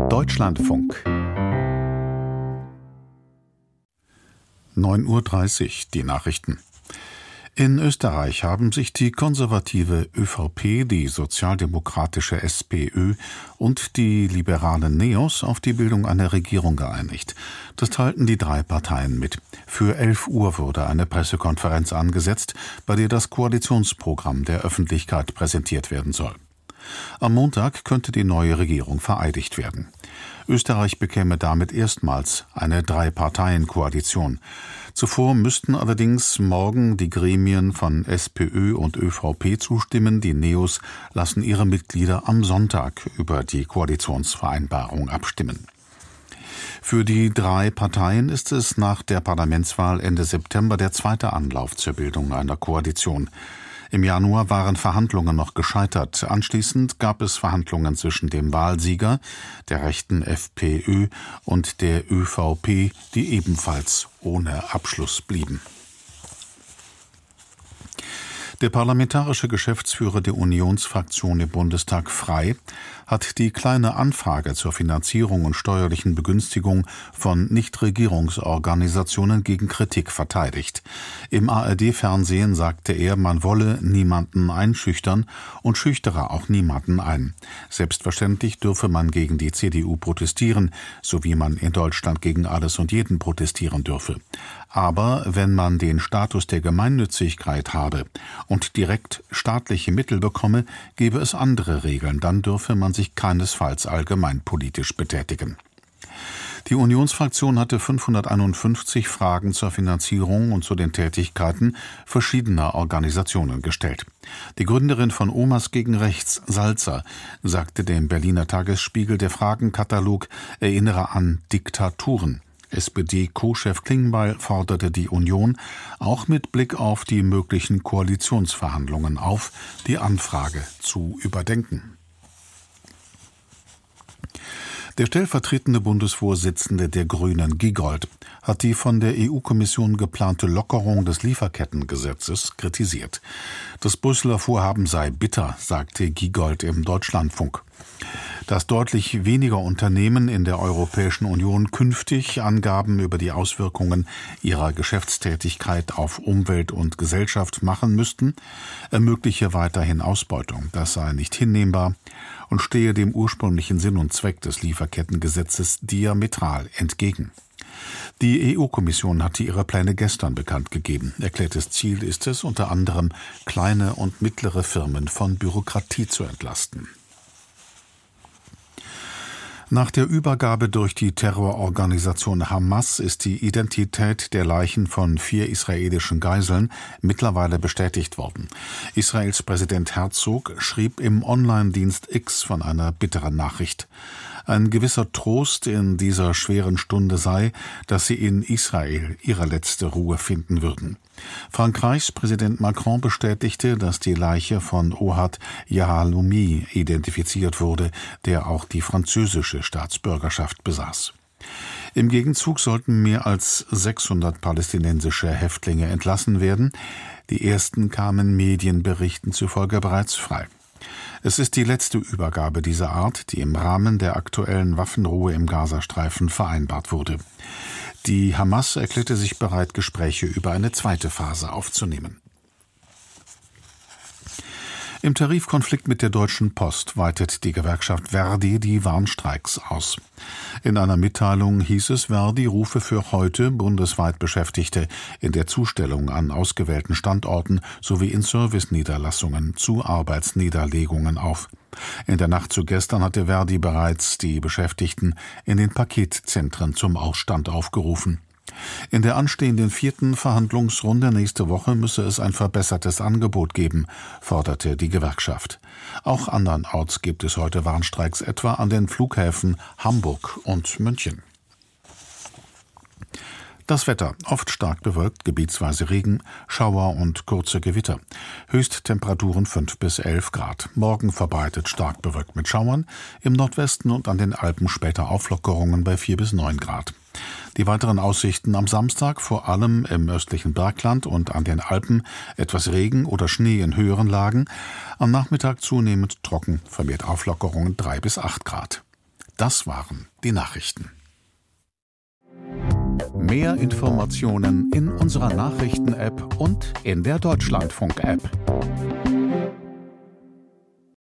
Deutschlandfunk 9:30 Uhr, die Nachrichten. In Österreich haben sich die konservative ÖVP, die sozialdemokratische SPÖ und die liberalen NEOS auf die Bildung einer Regierung geeinigt. Das teilten die drei Parteien mit. Für 11 Uhr wurde eine Pressekonferenz angesetzt, bei der das Koalitionsprogramm der Öffentlichkeit präsentiert werden soll. Am Montag könnte die neue Regierung vereidigt werden. Österreich bekäme damit erstmals eine Drei-Parteien-Koalition. Zuvor müssten allerdings morgen die Gremien von SPÖ und ÖVP zustimmen. Die NEOS lassen ihre Mitglieder am Sonntag über die Koalitionsvereinbarung abstimmen. Für die drei Parteien ist es nach der Parlamentswahl Ende September der zweite Anlauf zur Bildung einer Koalition. Im Januar waren Verhandlungen noch gescheitert. Anschließend gab es Verhandlungen zwischen dem Wahlsieger, der rechten FPÖ, und der ÖVP, die ebenfalls ohne Abschluss blieben. Der parlamentarische Geschäftsführer der Unionsfraktion im Bundestag Frey hat die kleine Anfrage zur Finanzierung und steuerlichen Begünstigung von Nichtregierungsorganisationen gegen Kritik verteidigt. Im ARD-Fernsehen sagte er, man wolle niemanden einschüchtern und schüchtere auch niemanden ein. Selbstverständlich dürfe man gegen die CDU protestieren, so wie man in Deutschland gegen alles und jeden protestieren dürfe. Aber wenn man den Status der Gemeinnützigkeit habe und direkt staatliche Mittel bekomme, gebe es andere Regeln, dann dürfe man sich keinesfalls allgemeinpolitisch betätigen. Die Unionsfraktion hatte 551 Fragen zur Finanzierung und zu den Tätigkeiten verschiedener Organisationen gestellt. Die Gründerin von Omas gegen Rechts, Salzer, sagte dem Berliner Tagesspiegel, der Fragenkatalog erinnere an Diktaturen. SPD-Co-Chef Klingbeil forderte die Union auch mit Blick auf die möglichen Koalitionsverhandlungen auf, die Anfrage zu überdenken. Der stellvertretende Bundesvorsitzende der Grünen, Giegold, hat die von der EU-Kommission geplante Lockerung des Lieferkettengesetzes kritisiert. Das Brüsseler Vorhaben sei bitter, sagte Giegold im Deutschlandfunk. Dass deutlich weniger Unternehmen in der Europäischen Union künftig Angaben über die Auswirkungen ihrer Geschäftstätigkeit auf Umwelt und Gesellschaft machen müssten, ermögliche weiterhin Ausbeutung. Das sei nicht hinnehmbar und stehe dem ursprünglichen Sinn und Zweck des Lieferkettengesetzes diametral entgegen. Die EU-Kommission hatte ihre Pläne gestern bekannt gegeben. Erklärtes Ziel ist es, unter anderem kleine und mittlere Firmen von Bürokratie zu entlasten. Nach der Übergabe durch die Terrororganisation Hamas ist die Identität der Leichen von 4 israelischen Geiseln mittlerweile bestätigt worden. Israels Präsident Herzog schrieb im Online-Dienst X von einer bitteren Nachricht. Ein gewisser Trost in dieser schweren Stunde sei, dass sie in Israel ihre letzte Ruhe finden würden. Frankreichs Präsident Macron bestätigte, dass die Leiche von Ohad Yahaloumi identifiziert wurde, der auch die französische Staatsbürgerschaft besaß. Im Gegenzug sollten mehr als 600 palästinensische Häftlinge entlassen werden. Die ersten kamen Medienberichten zufolge bereits frei. Es ist die letzte Übergabe dieser Art, die im Rahmen der aktuellen Waffenruhe im Gazastreifen vereinbart wurde. Die Hamas erklärte sich bereit, Gespräche über eine zweite Phase aufzunehmen. Im Tarifkonflikt mit der Deutschen Post weitet die Gewerkschaft ver.di die Warnstreiks aus. In einer Mitteilung hieß es, ver.di rufe für heute bundesweit Beschäftigte in der Zustellung an ausgewählten Standorten sowie in Serviceniederlassungen zu Arbeitsniederlegungen auf. In der Nacht zu gestern hatte ver.di bereits die Beschäftigten in den Paketzentren zum Ausstand aufgerufen. In der anstehenden 4. Verhandlungsrunde nächste Woche müsse es ein verbessertes Angebot geben, forderte die Gewerkschaft. Auch andernorts gibt es heute Warnstreiks, etwa an den Flughäfen Hamburg und München. Das Wetter: oft stark bewölkt, gebietsweise Regen, Schauer und kurze Gewitter. Höchsttemperaturen 5 bis 11 Grad. Morgen verbreitet stark bewölkt mit Schauern, im Nordwesten und an den Alpen später Auflockerungen bei 4 bis 9 Grad. Die weiteren Aussichten am Samstag, vor allem im östlichen Bergland und an den Alpen, etwas Regen oder Schnee in höheren Lagen. Am Nachmittag zunehmend trocken, vermehrt Auflockerungen 3 bis 8 Grad. Das waren die Nachrichten. Mehr Informationen in unserer Nachrichten-App und in der Deutschlandfunk-App.